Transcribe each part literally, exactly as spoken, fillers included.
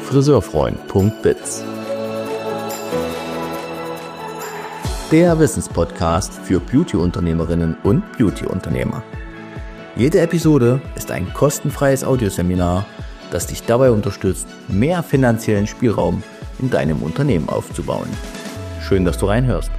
friseurfreund punkt biz. Der Wissenspodcast für Beauty-Unternehmerinnen und Beauty-Unternehmer. Jede Episode ist ein kostenfreies Audioseminar, das dich dabei unterstützt, mehr finanziellen Spielraum in deinem Unternehmen aufzubauen. Schön, dass du reinhörst.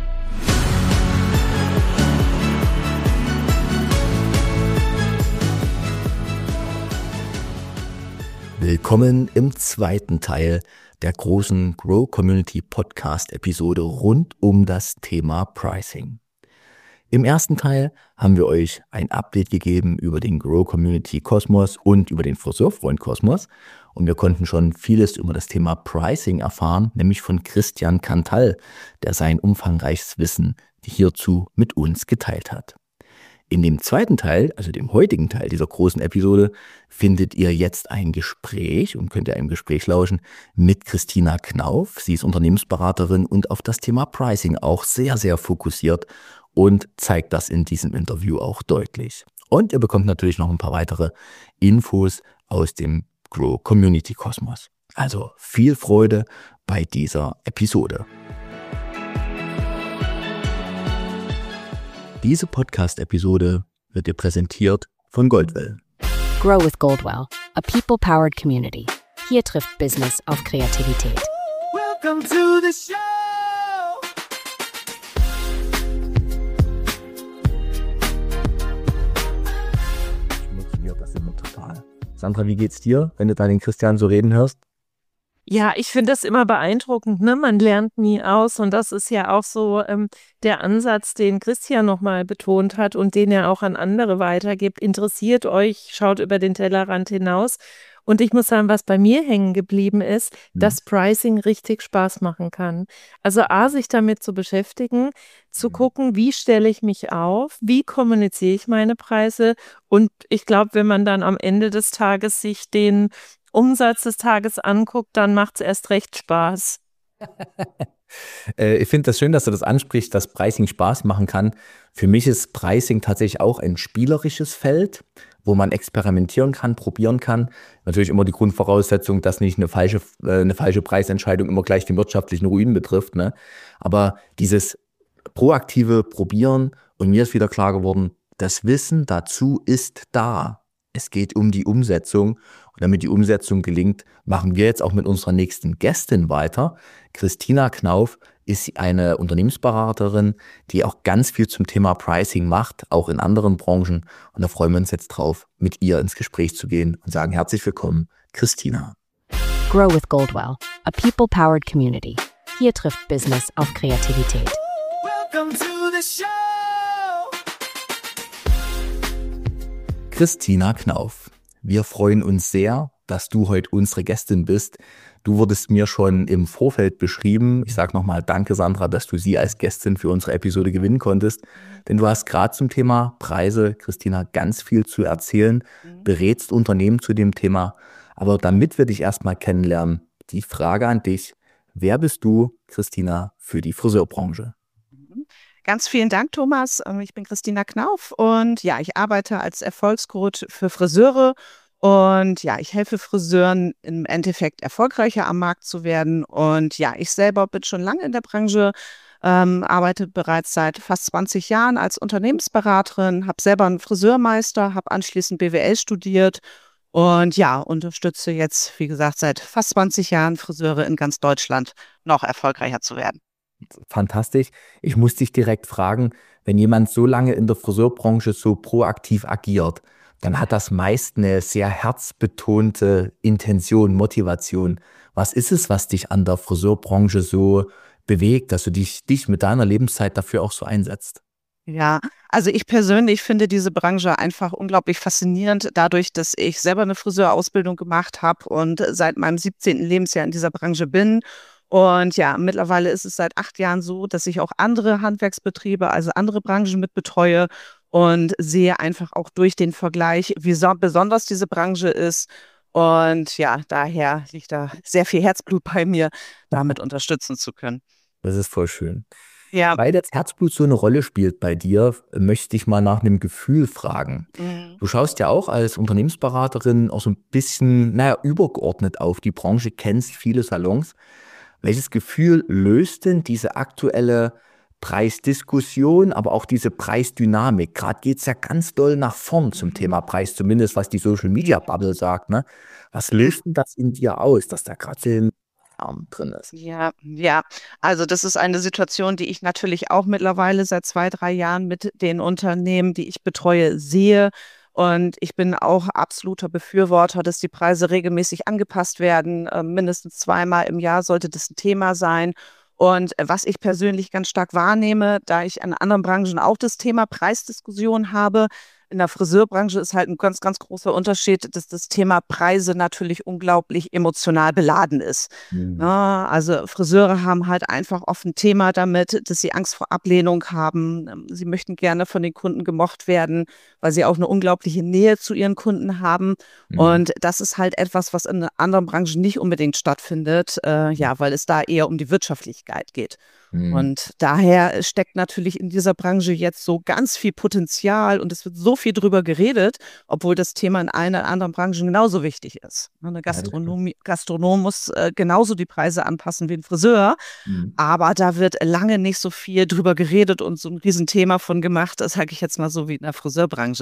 Willkommen im zweiten Teil der großen Grow Community Podcast Episode rund um das Thema Pricing. Im ersten Teil haben wir euch ein Update gegeben über den Grow Community Kosmos und über den Friseurfreund Kosmos und wir konnten schon vieles über das Thema Pricing erfahren, nämlich von Christian Cantal, der sein umfangreiches Wissen hierzu mit uns geteilt hat. In dem zweiten Teil, also dem heutigen Teil dieser großen Episode, findet ihr jetzt ein Gespräch und könnt ihr einem Gespräch lauschen mit Christina Knauf. Sie ist Unternehmensberaterin und auf das Thema Pricing auch sehr, sehr fokussiert und zeigt das in diesem Interview auch deutlich. Und ihr bekommt natürlich noch ein paar weitere Infos aus dem Grow Community Kosmos. Also viel Freude bei dieser Episode. Diese Podcast-Episode wird dir präsentiert von Goldwell. Grow with Goldwell, a people-powered community. Hier trifft Business auf Kreativität. Welcome to the show. Motiviert das immer total. Sandra, wie geht's dir, wenn du da den Christian so reden hörst? Ja, ich finde das immer beeindruckend, ne? Man lernt nie aus und das ist ja auch so ähm, der Ansatz, den Christian nochmal betont hat und den er auch an andere weitergibt. Interessiert euch, schaut über den Tellerrand hinaus. Und ich muss sagen, was bei mir hängen geblieben ist, mhm. dass Pricing richtig Spaß machen kann. Also A, sich damit zu beschäftigen, zu mhm. gucken, wie stelle ich mich auf, wie kommuniziere ich meine Preise und ich glaube, wenn man dann am Ende des Tages sich den Umsatz des Tages anguckt, dann macht es erst recht Spaß. Ich finde das schön, dass du das ansprichst, dass Pricing Spaß machen kann. Für mich ist Pricing tatsächlich auch ein spielerisches Feld, wo man experimentieren kann, probieren kann. Natürlich immer die Grundvoraussetzung, dass nicht eine falsche, eine falsche Preisentscheidung immer gleich den wirtschaftlichen Ruin betrifft, ne? Aber dieses proaktive Probieren, und mir ist wieder klar geworden, das Wissen dazu ist da. Es geht um die Umsetzung und damit die Umsetzung gelingt, machen wir jetzt auch mit unserer nächsten Gästin weiter. Christina Knauf ist eine Unternehmensberaterin, die auch ganz viel zum Thema Pricing macht, auch in anderen Branchen. Und da freuen wir uns jetzt drauf, mit ihr ins Gespräch zu gehen und sagen herzlich willkommen, Christina. Grow with Goldwell, a people-powered community. Hier trifft Business auf Kreativität. Welcome to the show. Christina Knauf, wir freuen uns sehr, dass du heute unsere Gästin bist. Du wurdest mir schon im Vorfeld beschrieben. Ich sage nochmal danke, Sandra, dass du sie als Gästin für unsere Episode gewinnen konntest. Denn du hast gerade zum Thema Preise, Christina, ganz viel zu erzählen, berätst Unternehmen zu dem Thema. Aber damit wir dich erstmal kennenlernen, die Frage an dich, wer bist du, Christina, für die Friseurbranche? Ganz vielen Dank, Thomas. Ich bin Christina Knauf und ja, ich arbeite als Erfolgscoach für Friseure und ja, ich helfe Friseuren im Endeffekt erfolgreicher am Markt zu werden und ja, ich selber bin schon lange in der Branche, ähm, arbeite bereits seit fast zwanzig Jahren als Unternehmensberaterin, habe selber einen Friseurmeister, habe anschließend B W L studiert und ja, unterstütze jetzt, wie gesagt, seit fast zwanzig Jahren Friseure in ganz Deutschland noch erfolgreicher zu werden. Fantastisch. Ich muss dich direkt fragen, wenn jemand so lange in der Friseurbranche so proaktiv agiert, dann hat das meist eine sehr herzbetonte Intention, Motivation. Was ist es, was dich an der Friseurbranche so bewegt, dass du dich, dich mit deiner Lebenszeit dafür auch so einsetzt? Ja, also ich persönlich finde diese Branche einfach unglaublich faszinierend, dadurch, dass ich selber eine Friseurausbildung gemacht habe und seit meinem siebzehnten Lebensjahr in dieser Branche bin. Und ja, mittlerweile ist es seit acht Jahren so, dass ich auch andere Handwerksbetriebe, also andere Branchen mit betreue und sehe einfach auch durch den Vergleich, wie so besonders diese Branche ist. Und ja, daher liegt da sehr viel Herzblut bei mir, damit unterstützen zu können. Das ist voll schön. Ja. Weil das Herzblut so eine Rolle spielt bei dir, möchte ich mal nach einem Gefühl fragen. Mhm. Du schaust ja auch als Unternehmensberaterin auch so ein bisschen, naja, übergeordnet auf die Branche, kennst viele Salons. Welches Gefühl löst denn diese aktuelle Preisdiskussion, aber auch diese Preisdynamik? Gerade geht es ja ganz doll nach vorn zum Thema Preis, zumindest was die Social-Media-Bubble sagt. Ne? Was löst denn das in dir aus, dass da gerade so ein Arm drin ist? Ja, ja. Also das ist eine Situation, die ich natürlich auch mittlerweile seit zwei, drei Jahren mit den Unternehmen, die ich betreue, sehe. Und ich bin auch absoluter Befürworter, dass die Preise regelmäßig angepasst werden. Ähm, mindestens zweimal im Jahr sollte das ein Thema sein. Und äh, was ich persönlich ganz stark wahrnehme, da ich in anderen Branchen auch das Thema Preisdiskussion habe, in der Friseurbranche ist halt ein ganz, ganz großer Unterschied, dass das Thema Preise natürlich unglaublich emotional beladen ist. Mhm. Ja, also Friseure haben halt einfach oft ein Thema damit, dass sie Angst vor Ablehnung haben. Ähm, Sie möchten gerne von den Kunden gemocht werden, weil sie auch eine unglaubliche Nähe zu ihren Kunden haben. Mhm. Und das ist halt etwas, was in anderen Branchen nicht unbedingt stattfindet, äh, ja, weil es da eher um die Wirtschaftlichkeit geht. Mhm. Und daher steckt natürlich in dieser Branche jetzt so ganz viel Potenzial und es wird so viel drüber geredet, obwohl das Thema in allen anderen Branchen genauso wichtig ist. Eine das stimmt. Gastronomie, Gastronom muss äh, genauso die Preise anpassen wie ein Friseur, Mhm. aber da wird lange nicht so viel drüber geredet und so ein Riesenthema von gemacht, das sage ich jetzt mal so wie in der Friseurbranche.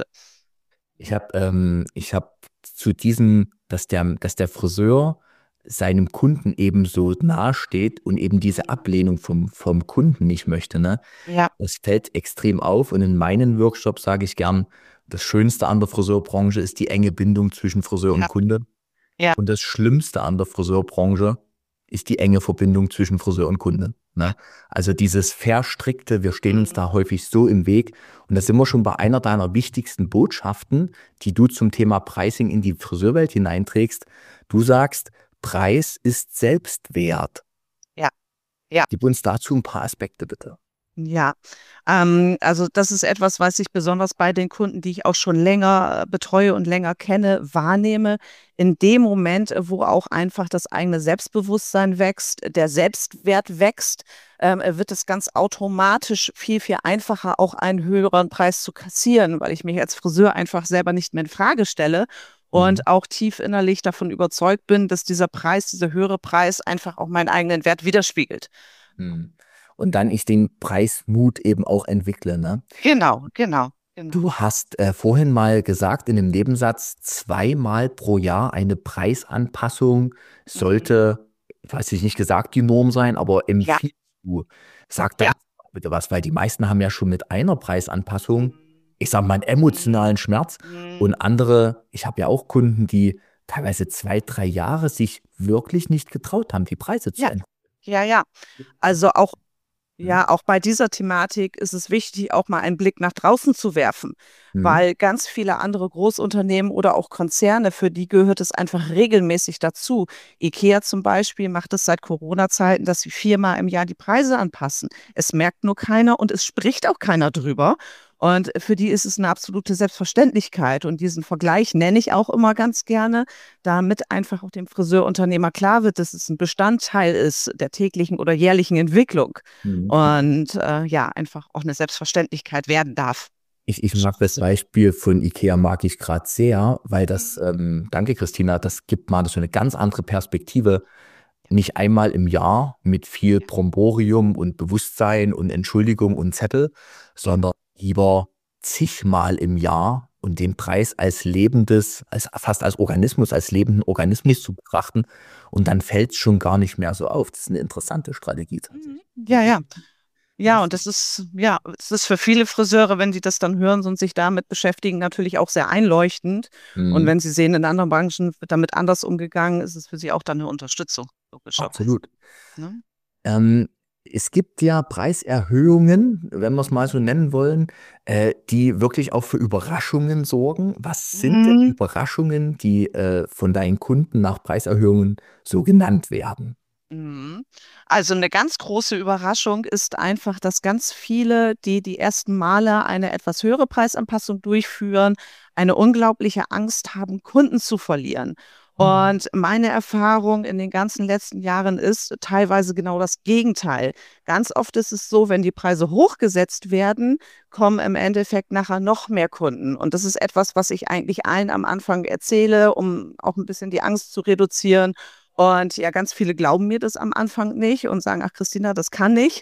Ich habe ähm, ich hab zu diesem, dass der, dass der Friseur seinem Kunden eben so nahe steht und eben diese Ablehnung vom, vom Kunden nicht möchte, ne? Ja, Das fällt extrem auf und in meinen Workshops sage ich gern, das Schönste an der Friseurbranche ist die enge Bindung zwischen Friseur und ja, Kunde. ja. Und das Schlimmste an der Friseurbranche ist die enge Verbindung zwischen Friseur und Kunde. Ne? Also dieses Verstrickte, wir stehen uns Mhm. da häufig so im Weg. Und da sind wir schon bei einer deiner wichtigsten Botschaften, die du zum Thema Pricing in die Friseurwelt hineinträgst. Du sagst, Preis ist Selbstwert. Ja, ja. Gib uns dazu ein paar Aspekte, bitte. Ja, ähm, also das ist etwas, was ich besonders bei den Kunden, die ich auch schon länger äh, betreue und länger kenne, wahrnehme. In dem Moment, äh, wo auch einfach das eigene Selbstbewusstsein wächst, der Selbstwert wächst, ähm, äh, wird es ganz automatisch viel, viel einfacher, auch einen höheren Preis zu kassieren, weil ich mich als Friseur einfach selber nicht mehr in Frage stelle Mhm. und auch tief innerlich davon überzeugt bin, dass dieser Preis, dieser höhere Preis einfach auch meinen eigenen Wert widerspiegelt. Hm. Und dann ich den Preismut eben auch entwickle. Ne? Genau, genau, genau. Du hast äh, vorhin mal gesagt in dem Nebensatz, zweimal pro Jahr eine Preisanpassung sollte, ich weiß nicht gesagt, die Norm sein, aber Ja, empfiehlst du. Sag da ja. bitte was, weil die meisten haben ja schon mit einer Preisanpassung, Mhm. ich sag mal, einen emotionalen Schmerz. Mhm. Und andere, ich habe ja auch Kunden, die teilweise zwei, drei Jahre sich wirklich nicht getraut haben, die Preise zu Ja, ändern. ja, ja. Also auch, Mhm. ja, auch bei dieser Thematik ist es wichtig, auch mal einen Blick nach draußen zu werfen, Mhm. weil ganz viele andere Großunternehmen oder auch Konzerne, für die gehört es einfach regelmäßig dazu. IKEA zum Beispiel macht es seit Corona-Zeiten, dass sie viermal im Jahr die Preise anpassen. Es merkt nur keiner und es spricht auch keiner drüber. Und für die ist es eine absolute Selbstverständlichkeit. Und diesen Vergleich nenne ich auch immer ganz gerne, damit einfach auch dem Friseurunternehmer klar wird, dass es ein Bestandteil ist der täglichen oder jährlichen Entwicklung. Mhm. Und äh, ja, einfach auch eine Selbstverständlichkeit werden darf. Ich, ich mag das Beispiel von IKEA mag ich gerade sehr, weil das, ähm, danke Christina, das gibt mal so eine ganz andere Perspektive. Nicht einmal im Jahr mit viel Bromborium und Bewusstsein und Entschuldigung und Zettel, sondern lieber zigmal im Jahr und den Preis als lebendes, als fast als Organismus, als lebenden Organismus zu betrachten. Und dann fällt es schon gar nicht mehr so auf. Das ist eine interessante Strategie tatsächlich. Ja, ja. Ja, und das ist, ja, es ist für viele Friseure, wenn sie das dann hören und sich damit beschäftigen, natürlich auch sehr einleuchtend. Und Mhm. wenn sie sehen, in anderen Branchen wird damit anders umgegangen, ist es für sie auch dann eine Unterstützung, logischerweise. Absolut. Ne? Ähm, es gibt ja Preiserhöhungen, wenn wir es mal so nennen wollen, äh, die wirklich auch für Überraschungen sorgen. Was sind denn Mhm. Überraschungen, die äh, von deinen Kunden nach Preiserhöhungen so genannt werden? Mhm. Also eine ganz große Überraschung ist einfach, dass ganz viele, die die ersten Male eine etwas höhere Preisanpassung durchführen, eine unglaubliche Angst haben, Kunden zu verlieren. Und meine Erfahrung in den ganzen letzten Jahren ist teilweise genau das Gegenteil. Ganz oft ist es so, wenn die Preise hochgesetzt werden, kommen im Endeffekt nachher noch mehr Kunden. Und das ist etwas, was ich eigentlich allen am Anfang erzähle, um auch ein bisschen die Angst zu reduzieren. Und ja, ganz viele glauben mir das am Anfang nicht und sagen, ach Christina, das kann nicht.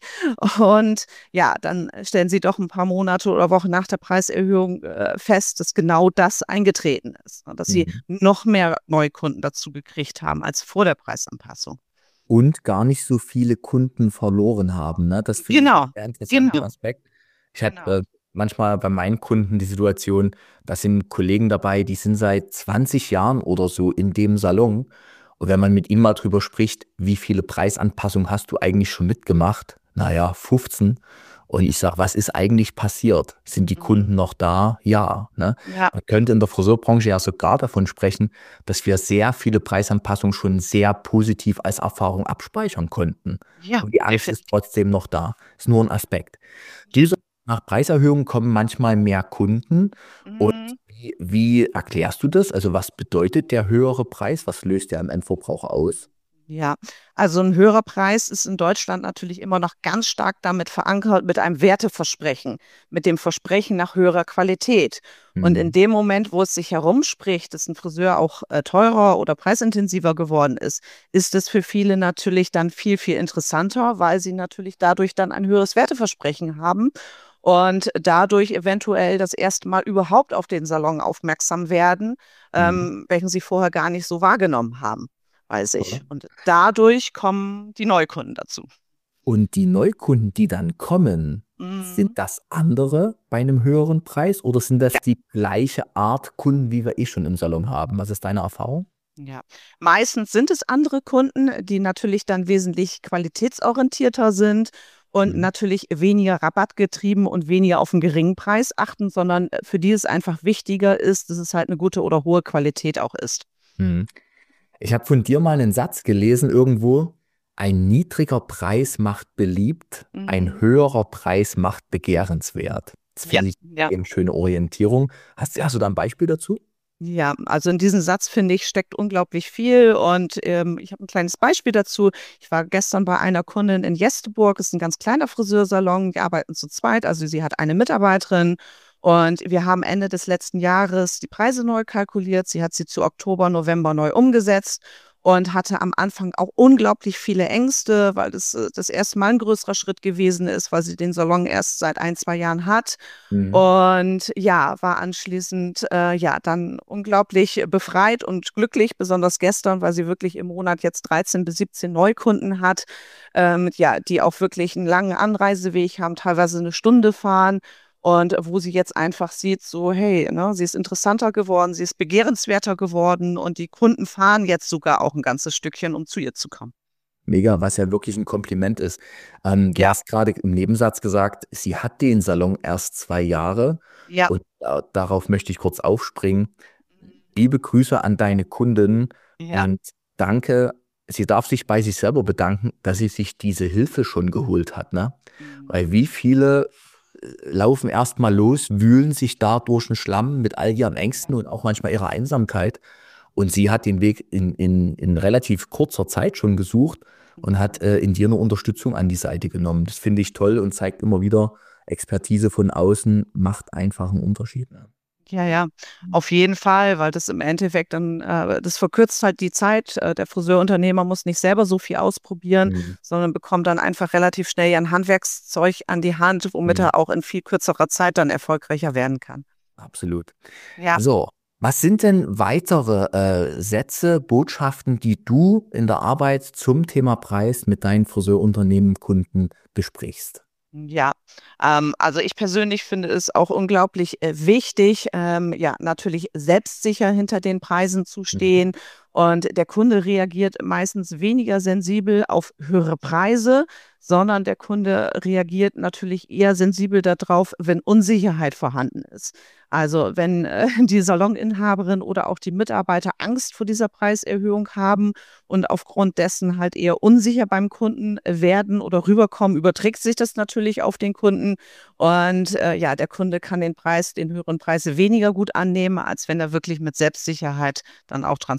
Und ja, dann stellen sie doch ein paar Monate oder Wochen nach der Preiserhöhung äh, fest, dass genau das eingetreten ist. Und dass sie Mhm. noch mehr Neukunden dazu gekriegt haben als vor der Preisanpassung. Und gar nicht so viele Kunden verloren haben. Ne? Das finde ich Genau, einen sehr interessanten genau, Aspekt. Ich habe genau. äh, manchmal bei meinen Kunden die Situation, da sind Kollegen dabei, die sind seit zwanzig Jahren oder so in dem Salon. Und wenn man mit ihnen mal drüber spricht, wie viele Preisanpassungen hast du eigentlich schon mitgemacht? Naja, fünfzehn. Und ich sage, was ist eigentlich passiert? Sind die Mhm. Kunden noch da? Ja. Ne? Ja, Man könnte in der Friseurbranche ja sogar davon sprechen, dass wir sehr viele Preisanpassungen schon sehr positiv als Erfahrung abspeichern konnten. ja, Und die Angst ist definitiv. trotzdem noch da. Ist nur ein Aspekt. Diese nach Preiserhöhungen kommen manchmal mehr Kunden. Und Mhm. wie, wie erklärst du das? Also was bedeutet der höhere Preis? Was löst der im Endverbrauch aus? Ja, also ein höherer Preis ist in Deutschland natürlich immer noch ganz stark damit verankert mit einem Werteversprechen, mit dem Versprechen nach höherer Qualität. Und in Mhm. dem Moment, wo es sich herumspricht, dass ein Friseur auch äh, teurer oder preisintensiver geworden ist, ist es für viele natürlich dann viel, viel interessanter, weil sie natürlich dadurch dann ein höheres Werteversprechen haben und dadurch eventuell das erste Mal überhaupt auf den Salon aufmerksam werden, Mhm. ähm, welchen sie vorher gar nicht so wahrgenommen haben. Weiß Ja. ich. Und dadurch kommen die Neukunden dazu. Und die Neukunden, die dann kommen, Mhm. sind das andere bei einem höheren Preis oder sind das die gleiche Art Kunden, wie wir eh schon im Salon haben? Was ist deine Erfahrung? Ja, meistens sind es andere Kunden, die natürlich dann wesentlich qualitätsorientierter sind und Mhm. natürlich weniger rabattgetrieben und weniger auf einen geringen Preis achten, sondern äh, für die es einfach wichtiger ist, dass es halt eine gute oder hohe Qualität auch ist. Mhm. Ich habe von dir mal einen Satz gelesen irgendwo. Ein niedriger Preis macht beliebt, ein Mhm. höherer Preis macht begehrenswert. Das Ja, finde ich ja. eine schöne Orientierung. Hast, hast du da ein Beispiel dazu? Ja, also in diesem Satz, finde ich, steckt unglaublich viel und ähm, ich habe ein kleines Beispiel dazu. Ich war gestern bei einer Kundin in Jesteburg, ist ein ganz kleiner Friseursalon, wir arbeiten zu zweit, also sie hat eine Mitarbeiterin und wir haben Ende des letzten Jahres die Preise neu kalkuliert. Sie hat sie zu Oktober, November neu umgesetzt und hatte am Anfang auch unglaublich viele Ängste, weil das äh, das erste Mal ein größerer Schritt gewesen ist, weil sie den Salon erst seit ein, zwei Jahren hat. Mhm. Und ja, war anschließend äh, ja dann unglaublich befreit und glücklich, besonders gestern, weil sie wirklich im Monat jetzt dreizehn bis siebzehn Neukunden hat, ähm, ja, die auch wirklich einen langen Anreiseweg haben, teilweise eine Stunde fahren. Und wo sie jetzt einfach sieht, so, hey, ne, sie ist interessanter geworden, sie ist begehrenswerter geworden und die Kunden fahren jetzt sogar auch ein ganzes Stückchen, um zu ihr zu kommen. Mega, was ja wirklich ein Kompliment ist. Ähm, du Ja, hast gerade im Nebensatz gesagt, sie hat den Salon erst zwei Jahre ja, und äh, darauf möchte ich kurz aufspringen. Liebe Grüße an deine Kundin ja. und danke. Sie darf sich bei sich selber bedanken, dass sie sich diese Hilfe schon geholt hat, ne? Mhm. Weil wie viele äh, laufen erstmal los, wühlen sich da durch den Schlamm mit all ihren Ängsten und auch manchmal ihrer Einsamkeit. Und sie hat den Weg in, in, in relativ kurzer Zeit schon gesucht und hat äh, in dir eine Unterstützung an die Seite genommen. Das finde ich toll und zeigt immer wieder, Expertise von außen macht einfach einen Unterschied. Ne? Ja, ja, auf jeden Fall, weil das im Endeffekt dann, äh, das verkürzt halt die Zeit. Äh, der Friseurunternehmer muss nicht selber so viel ausprobieren, Mhm. sondern bekommt dann einfach relativ schnell ein Handwerkszeug an die Hand, womit Mhm. er auch in viel kürzerer Zeit dann erfolgreicher werden kann. Absolut. Ja. So, was sind denn weitere äh, Sätze, Botschaften, die du in der Arbeit zum Thema Preis mit deinen Friseurunternehmen, Kunden besprichst? Ja, ähm, also ich persönlich finde es auch unglaublich äh, wichtig, ähm, ja, natürlich selbstsicher hinter den Preisen zu Mhm. stehen. Und der Kunde reagiert meistens weniger sensibel auf höhere Preise, sondern der Kunde reagiert natürlich eher sensibel darauf, wenn Unsicherheit vorhanden ist. Also wenn äh, die Saloninhaberin oder auch die Mitarbeiter Angst vor dieser Preiserhöhung haben und aufgrund dessen halt eher unsicher beim Kunden werden oder rüberkommen, überträgt sich das natürlich auf den Kunden. Und äh, ja, der Kunde kann den Preis, den höheren Preis weniger gut annehmen, als wenn er wirklich mit Selbstsicherheit dann auch transportiert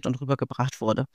wird und rübergebracht wurde.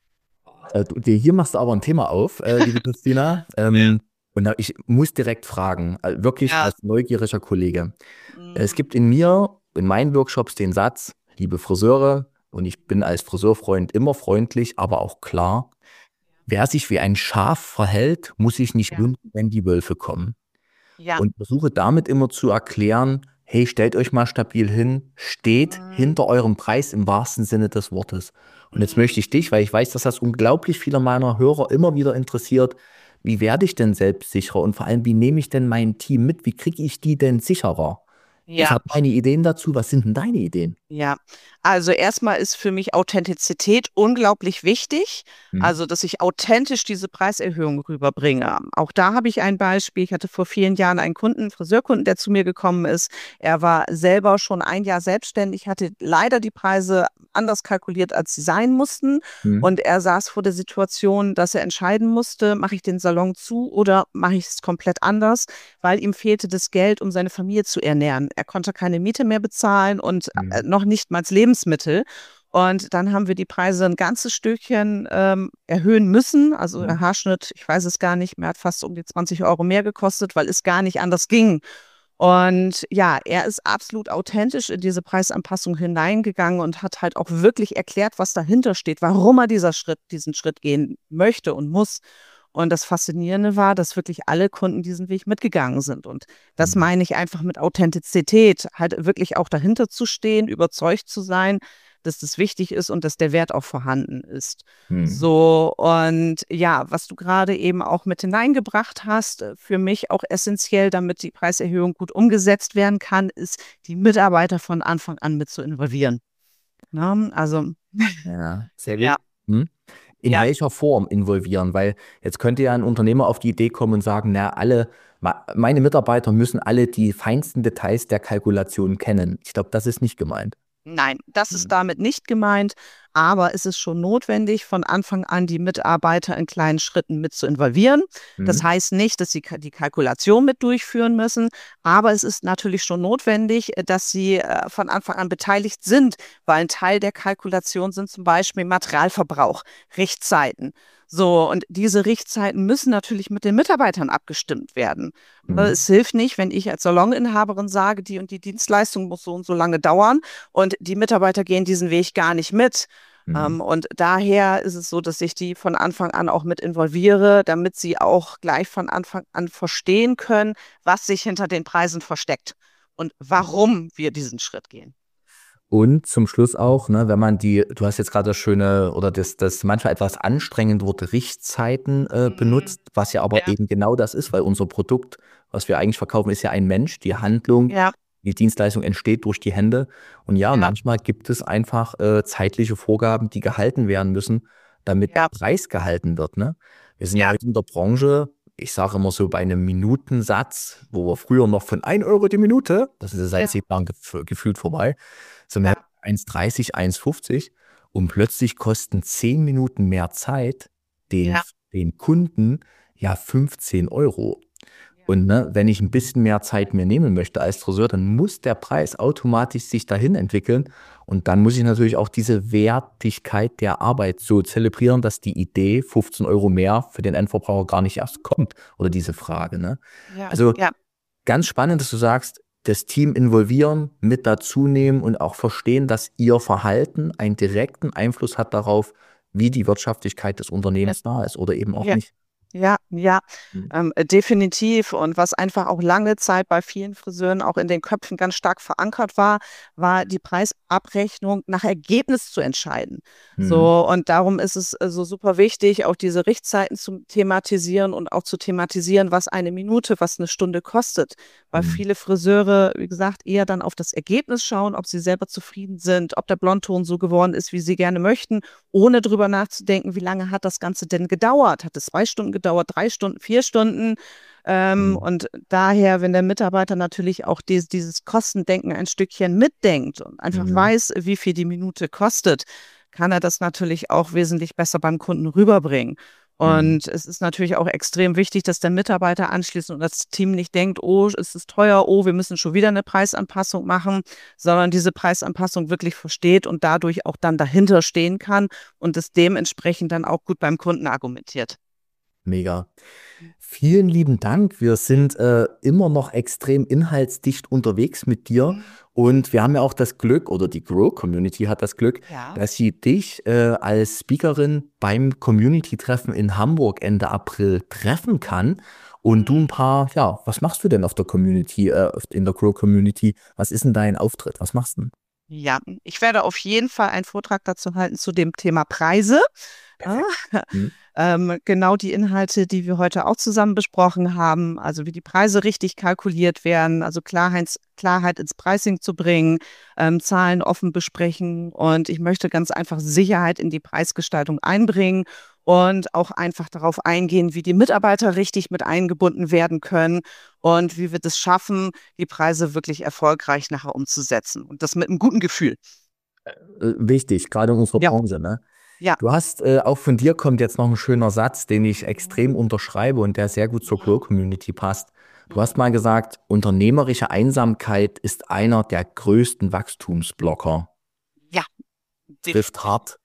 Äh, du, dir- hier machst du aber ein Thema auf, äh, liebe Christina. Ähm, und da, ich muss direkt fragen, äh, wirklich Ja. als neugieriger Kollege. Mhm. Es gibt in mir, in meinen Workshops den Satz, liebe Friseure, und ich bin als Friseurfreund immer freundlich, aber auch klar, wer sich wie ein Schaf verhält, muss sich nicht Ja. wundern, wenn die Wölfe kommen. Ja. Und versuche damit immer zu erklären, hey, stellt euch mal stabil hin, steht Mhm. hinter eurem Preis im wahrsten Sinne des Wortes. Und jetzt möchte ich dich, weil ich weiß, dass das unglaublich viele meiner Hörer immer wieder interessiert, wie werde ich denn selbstsicherer und vor allem, wie nehme ich denn mein Team mit? Wie kriege ich die denn sicherer? Ich Ja. habe meine Ideen dazu. Was sind denn deine Ideen? Ja, also erstmal ist für mich Authentizität unglaublich wichtig. Hm. Also, dass ich authentisch diese Preiserhöhung rüberbringe. Auch da habe ich ein Beispiel. Ich hatte vor vielen Jahren einen Kunden, einen Friseurkunden, der zu mir gekommen ist. Er war selber schon ein Jahr selbstständig, hatte leider die Preise anders kalkuliert, als sie sein mussten. Hm. Und er saß vor der Situation, dass er entscheiden musste, mache ich den Salon zu oder mache ich es komplett anders, weil ihm fehlte das Geld, um seine Familie zu ernähren. Er konnte keine Miete mehr bezahlen und Mhm. äh, noch nicht mal Lebensmittel. Und dann haben wir die Preise ein ganzes Stückchen ähm, erhöhen müssen. Also der Mhm. Haarschnitt, ich weiß es gar nicht mehr, hat fast um die zwanzig Euro mehr gekostet, weil es gar nicht anders ging. Und ja, er ist absolut authentisch in diese Preisanpassung hineingegangen und hat halt auch wirklich erklärt, was dahinter steht, warum er dieser Schritt, diesen Schritt gehen möchte und muss. Und das Faszinierende war, dass wirklich alle Kunden diesen Weg mitgegangen sind. Und das Mhm. meine ich einfach mit Authentizität, halt wirklich auch dahinter zu stehen, überzeugt zu sein, dass das wichtig ist und dass der Wert auch vorhanden ist. Hm. So, und ja, was du gerade eben auch mit hineingebracht hast, äh, für mich auch essentiell, damit die Preiserhöhung gut umgesetzt werden kann, ist, die Mitarbeiter von Anfang an mit zu involvieren. Ne? Also, Ja, sehr gut. ja, Hm. In ja. welcher Form involvieren? Weil jetzt könnte ja ein Unternehmer auf die Idee kommen und sagen, na, alle, ma- meine Mitarbeiter müssen alle die feinsten Details der Kalkulation kennen. Ich glaube, das ist nicht gemeint. Nein, das Mhm. ist damit nicht gemeint, aber es ist schon notwendig, von Anfang an die Mitarbeiter in kleinen Schritten mit zu involvieren. Das Mhm. heißt nicht, dass sie ka- die Kalkulation mit durchführen müssen, aber es ist natürlich schon notwendig, äh, dass sie äh, von Anfang an beteiligt sind, weil ein Teil der Kalkulation sind zum Beispiel Materialverbrauch, Richtzeiten. So, und diese Richtzeiten müssen natürlich mit den Mitarbeitern abgestimmt werden. Mhm. Es hilft nicht, wenn ich als Saloninhaberin sage, die und die Dienstleistung muss so und so lange dauern und die Mitarbeiter gehen diesen Weg gar nicht mit. Mhm. Ähm, und daher ist es so, dass ich die von Anfang an auch mit involviere, damit sie auch gleich von Anfang an verstehen können, was sich hinter den Preisen versteckt und warum wir diesen Schritt gehen. Und zum Schluss auch, ne, wenn man die, du hast jetzt gerade das schöne oder das, das manchmal etwas anstrengende Wort Richtzeiten äh, Mhm. benutzt, was ja aber Ja. eben genau das ist, weil unser Produkt, was wir eigentlich verkaufen, ist ja ein Mensch. Die Handlung, Ja, die Dienstleistung entsteht durch die Hände. Und ja, Ja. manchmal gibt es einfach äh, zeitliche Vorgaben, die gehalten werden müssen, damit Ja. der Preis gehalten wird. Ne? Wir sind ja Ja. heute in der Branche, ich sage immer so bei einem Minutensatz, wo wir früher noch von ein Euro die Minute, das ist ja seit Ja. zehn Jahren gef gefühlt vorbei, sind wir Ja. eins dreißig, eins fünfzig und plötzlich kosten zehn Minuten mehr Zeit den, Ja. den Kunden ja fünfzehn Euro. Und ne, wenn ich ein bisschen mehr Zeit mir nehmen möchte als Friseur, dann muss der Preis automatisch sich dahin entwickeln. Und dann muss ich natürlich auch diese Wertigkeit der Arbeit so zelebrieren, dass die Idee fünfzehn Euro mehr für den Endverbraucher gar nicht erst kommt. Oder diese Frage. Ne? Ja. Also Ja. ganz spannend, dass du sagst, das Team involvieren, mit dazu nehmen und auch verstehen, dass ihr Verhalten einen direkten Einfluss hat darauf, wie die Wirtschaftlichkeit des Unternehmens da ist oder eben auch Ja. nicht. Ja, ja, Mhm. ähm, äh, definitiv. Und was einfach auch lange Zeit bei vielen Friseuren auch in den Köpfen ganz stark verankert war, war die Preisabrechnung nach Ergebnis zu entscheiden. Mhm. So, und darum ist es äh, so super wichtig, auch diese Richtzeiten zu thematisieren und auch zu thematisieren, was eine Minute, was eine Stunde kostet. Weil Mhm. viele Friseure, wie gesagt, eher dann auf das Ergebnis schauen, ob sie selber zufrieden sind, ob der Blondton so geworden ist, wie sie gerne möchten, ohne drüber nachzudenken, wie lange hat das Ganze denn gedauert? Hat es zwei Stunden gedauert, drei Stunden, vier Stunden? Ähm, Mhm. Und daher, wenn der Mitarbeiter natürlich auch dies, dieses Kostendenken ein Stückchen mitdenkt und einfach Mhm. weiß, wie viel die Minute kostet, kann er das natürlich auch wesentlich besser beim Kunden rüberbringen. Und mhm. es ist natürlich auch extrem wichtig, dass der Mitarbeiter anschließend und das Team nicht denkt, oh, es ist teuer, oh, wir müssen schon wieder eine Preisanpassung machen, sondern diese Preisanpassung wirklich versteht und dadurch auch dann dahinter stehen kann und es dementsprechend dann auch gut beim Kunden argumentiert. Mega. Vielen lieben Dank. Wir sind äh, immer noch extrem inhaltsdicht unterwegs mit dir. Mhm. Und wir haben ja auch das Glück, oder die Grow-Community hat das Glück, ja. dass sie dich äh, als Speakerin beim Community-Treffen in Hamburg Ende April treffen kann. Und mhm. du ein paar, ja, was machst du denn auf der Community, äh, in der Grow-Community? Was ist denn dein Auftritt? Was machst du denn? Ja, ich werde auf jeden Fall einen Vortrag dazu halten zu dem Thema Preise. Ah, mhm. ähm, genau die Inhalte, die wir heute auch zusammen besprochen haben, also wie die Preise richtig kalkuliert werden, also Klarheit, Klarheit ins Pricing zu bringen, ähm, Zahlen offen besprechen und ich möchte ganz einfach Sicherheit in die Preisgestaltung einbringen und auch einfach darauf eingehen, wie die Mitarbeiter richtig mit eingebunden werden können und wie wir das schaffen, die Preise wirklich erfolgreich nachher umzusetzen und das mit einem guten Gefühl. Äh, wichtig, gerade in unserer ja. Branche, ne? Ja. Du hast, äh, auch von dir kommt jetzt noch ein schöner Satz, den ich extrem unterschreibe und der sehr gut zur Grow-Community passt. Du hast mal gesagt, unternehmerische Einsamkeit ist einer der größten Wachstumsblocker. Ja. Trifft hart.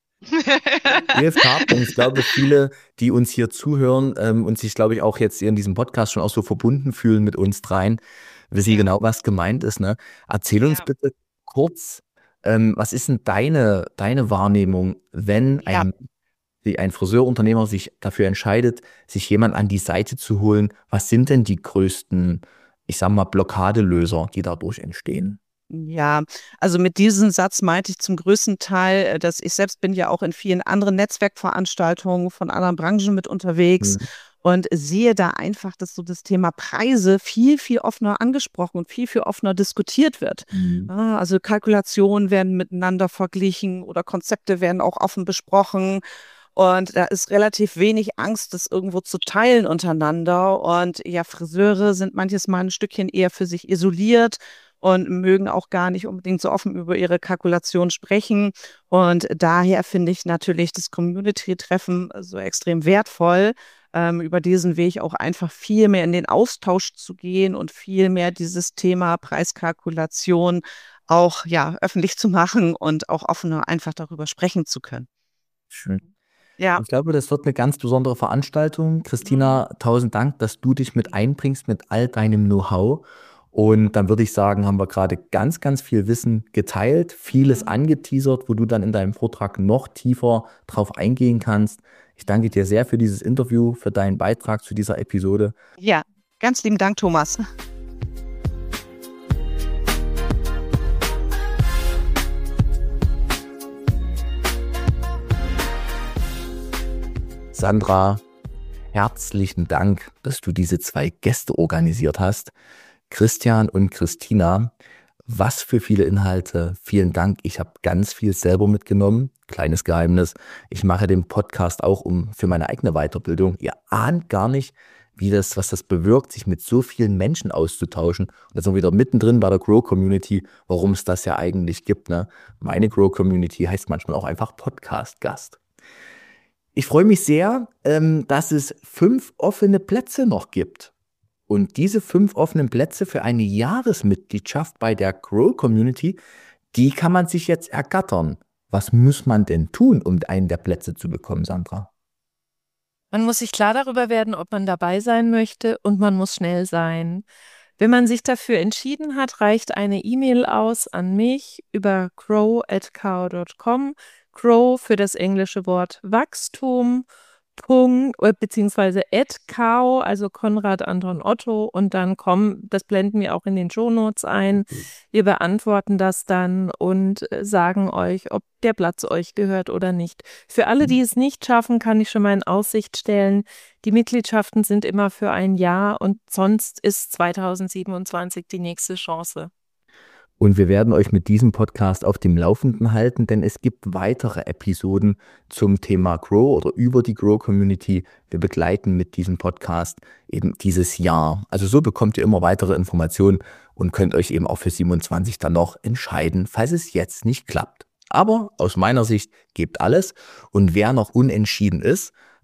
Trifft hart. Und ich glaube, viele, die uns hier zuhören ähm, und sich, glaube ich, auch jetzt in diesem Podcast schon auch so verbunden fühlen mit uns dreien, wissen ja. genau, was gemeint ist. Ne? Erzähl uns ja. bitte kurz, Ähm, was ist denn deine, deine Wahrnehmung, wenn Ja. ein, wie ein Friseurunternehmer sich dafür entscheidet, sich jemand an die Seite zu holen? Was sind denn die größten, ich sag mal, Blockadelöser, die dadurch entstehen? Ja, also mit diesem Satz meinte ich zum größten Teil, äh, dass ich selbst bin ja auch in vielen anderen Netzwerkveranstaltungen von anderen Branchen mit unterwegs Mhm. und sehe da einfach, dass so das Thema Preise viel, viel offener angesprochen und viel, viel offener diskutiert wird. Mhm. Ja, also Kalkulationen werden miteinander verglichen oder Konzepte werden auch offen besprochen. Und da ist relativ wenig Angst, das irgendwo zu teilen untereinander. Und ja, Friseure sind manches Mal ein Stückchen eher für sich isoliert und mögen auch gar nicht unbedingt so offen über ihre Kalkulation sprechen. Und daher finde ich natürlich das Community-Treffen so extrem wertvoll, ähm, über diesen Weg auch einfach viel mehr in den Austausch zu gehen und viel mehr dieses Thema Preiskalkulation auch ja öffentlich zu machen und auch offener einfach darüber sprechen zu können. Schön. Ja. Ich glaube, das wird eine ganz besondere Veranstaltung. Christina, tausend Dank, dass du dich mit einbringst mit all deinem Know-how. Und dann würde ich sagen, haben wir gerade ganz, ganz viel Wissen geteilt, vieles angeteasert, wo du dann in deinem Vortrag noch tiefer drauf eingehen kannst. Ich danke dir sehr für dieses Interview, für deinen Beitrag zu dieser Episode. Ja, ganz lieben Dank, Thomas. Sandra, herzlichen Dank, dass du diese zwei Gäste organisiert hast. Christian und Christina, was für viele Inhalte. Vielen Dank. Ich habe ganz viel selber mitgenommen. Kleines Geheimnis. Ich mache den Podcast auch um für meine eigene Weiterbildung. Ihr ahnt gar nicht, wie das, was das bewirkt, sich mit so vielen Menschen auszutauschen. Und da sind wir wieder mittendrin bei der Grow-Community, warum es das ja eigentlich gibt. Ne? Meine Grow-Community heißt manchmal auch einfach Podcast-Gast. Ich freue mich sehr, ähm, dass es fünf offene Plätze noch gibt. Und diese fünf offenen Plätze für eine Jahresmitgliedschaft bei der Grow-Community, die kann man sich jetzt ergattern. Was muss man denn tun, um einen der Plätze zu bekommen, Sandra? Man muss sich klar darüber werden, ob man dabei sein möchte und man muss schnell sein. Wenn man sich dafür entschieden hat, reicht eine E-Mail aus an mich über grow at cow dot com. Grow für das englische Wort Wachstum, Punkt, beziehungsweise at cow, also Konrad Anton Otto und dann kommen, das blenden wir auch in den Shownotes ein. Wir beantworten das dann und sagen euch, ob der Platz euch gehört oder nicht. Für alle, die es nicht schaffen, kann ich schon mal in Aussicht stellen, die Mitgliedschaften sind immer für ein Jahr und sonst ist zweitausendsiebenundzwanzig die nächste Chance. Und wir werden euch mit diesem Podcast auf dem Laufenden halten, denn es gibt weitere Episoden zum Thema Grow oder über die Grow-Community. Wir begleiten mit diesem Podcast eben dieses Jahr. Also so bekommt ihr immer weitere Informationen und könnt euch eben auch für siebenundzwanzig dann noch entscheiden, falls es jetzt nicht klappt. Aber aus meiner Sicht gebt alles und wer noch unentschieden ist,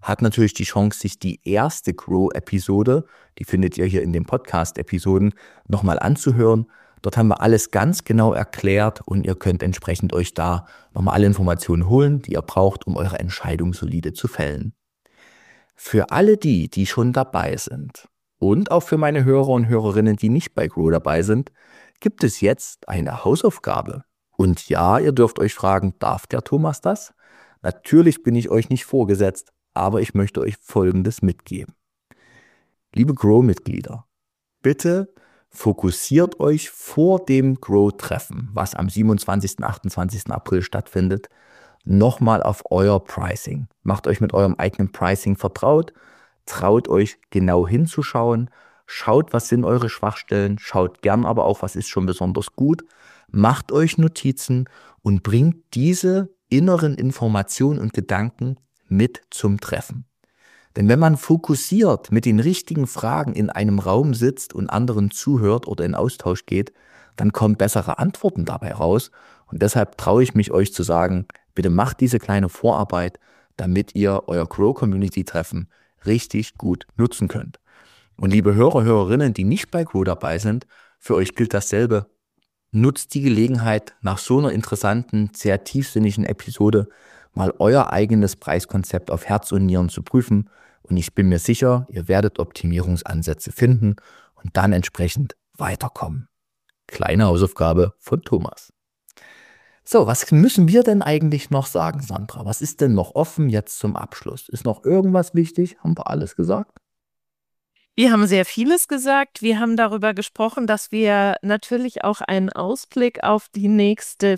hat natürlich die Chance, sich die erste Grow-Episode, die findet ihr hier in den Podcast-Episoden, nochmal anzuhören. Dort haben wir alles ganz genau erklärt und ihr könnt entsprechend euch da nochmal alle Informationen holen, die ihr braucht, um eure Entscheidung solide zu fällen. Für alle die, die schon dabei sind und auch für meine Hörer und Hörerinnen, die nicht bei Grow dabei sind, gibt es jetzt eine Hausaufgabe. Und ja, ihr dürft euch fragen, darf der Thomas das? Natürlich bin ich euch nicht vorgesetzt, aber ich möchte euch Folgendes mitgeben. Liebe Grow-Mitglieder, bitte fokussiert euch vor dem Grow-Treffen, was am siebenundzwanzigsten und achtundzwanzigsten April stattfindet, nochmal auf euer Pricing. Macht euch mit eurem eigenen Pricing vertraut, traut euch genau hinzuschauen, schaut, was sind eure Schwachstellen, schaut gern aber auch, was ist schon besonders gut, macht euch Notizen und bringt diese inneren Informationen und Gedanken mit zum Treffen. Denn wenn man fokussiert mit den richtigen Fragen in einem Raum sitzt und anderen zuhört oder in Austausch geht, dann kommen bessere Antworten dabei raus. Und deshalb traue ich mich euch zu sagen, bitte macht diese kleine Vorarbeit, damit ihr euer Grow-Community-Treffen richtig gut nutzen könnt. Und liebe Hörer, Hörerinnen, die nicht bei Grow dabei sind, für euch gilt dasselbe. Nutzt die Gelegenheit, nach so einer interessanten, sehr tiefsinnigen Episode mal euer eigenes Preiskonzept auf Herz und Nieren zu prüfen. Und ich bin mir sicher, ihr werdet Optimierungsansätze finden und dann entsprechend weiterkommen. Kleine Hausaufgabe von Thomas. So, was müssen wir denn eigentlich noch sagen, Sandra? Was ist denn noch offen jetzt zum Abschluss? Ist noch irgendwas wichtig? Haben wir alles gesagt? Wir haben sehr vieles gesagt. Wir haben darüber gesprochen, dass wir natürlich auch einen Ausblick auf die nächste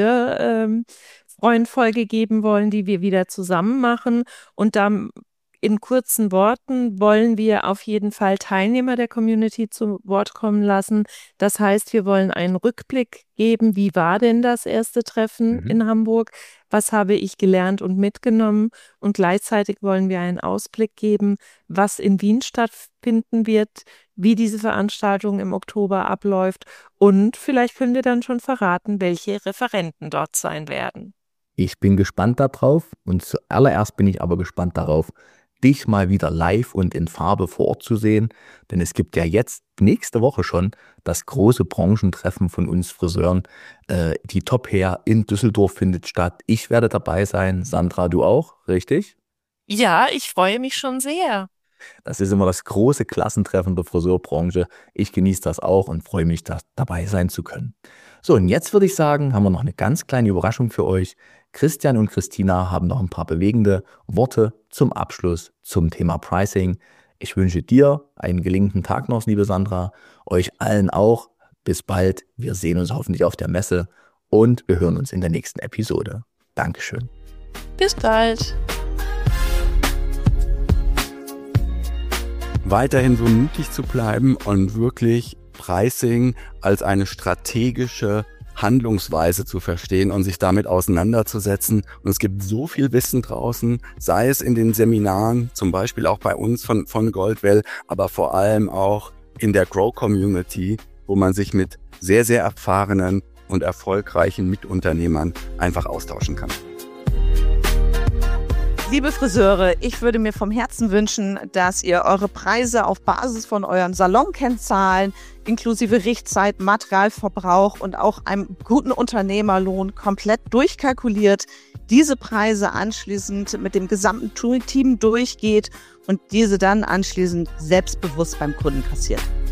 Friseur-Freund-Folge geben wollen, die wir wieder zusammen machen. Und dann in kurzen Worten wollen wir auf jeden Fall Teilnehmer der Community zu Wort kommen lassen. Das heißt, wir wollen einen Rückblick geben. Wie war denn das erste Treffen mhm. in Hamburg? Was habe ich gelernt und mitgenommen? Und gleichzeitig wollen wir einen Ausblick geben, was in Wien stattfinden wird, wie diese Veranstaltung im Oktober abläuft. Und vielleicht können wir dann schon verraten, welche Referenten dort sein werden. Ich bin gespannt darauf und zuallererst bin ich aber gespannt darauf, dich mal wieder live und in Farbe vor Ort zu sehen, denn es gibt ja jetzt nächste Woche schon das große Branchentreffen von uns Friseuren. Äh, die Top Hair in Düsseldorf findet statt. Ich werde dabei sein. Sandra, du auch, richtig? Ja, ich freue mich schon sehr. Das ist immer das große Klassentreffen der Friseurbranche. Ich genieße das auch und freue mich, da dabei sein zu können. So, und jetzt würde ich sagen, haben wir noch eine ganz kleine Überraschung für euch. Christian und Christina haben noch ein paar bewegende Worte zum Abschluss zum Thema Pricing. Ich wünsche dir einen gelingenden Tag noch, liebe Sandra, euch allen auch. Bis bald. Wir sehen uns hoffentlich auf der Messe und wir hören uns in der nächsten Episode. Dankeschön. Bis bald. Weiterhin so mutig zu bleiben und wirklich Pricing als eine strategische Handlungsweise zu verstehen und sich damit auseinanderzusetzen. Und es gibt so viel Wissen draußen, sei es in den Seminaren, zum Beispiel auch bei uns von, von Goldwell, aber vor allem auch in der Grow-Community, wo man sich mit sehr, sehr erfahrenen und erfolgreichen Mitunternehmern einfach austauschen kann. Liebe Friseure, ich würde mir vom Herzen wünschen, dass ihr eure Preise auf Basis von euren Salonkennzahlen inklusive Richtzeit, Materialverbrauch und auch einem guten Unternehmerlohn komplett durchkalkuliert, diese Preise anschließend mit dem gesamten Team durchgeht und diese dann anschließend selbstbewusst beim Kunden kassiert.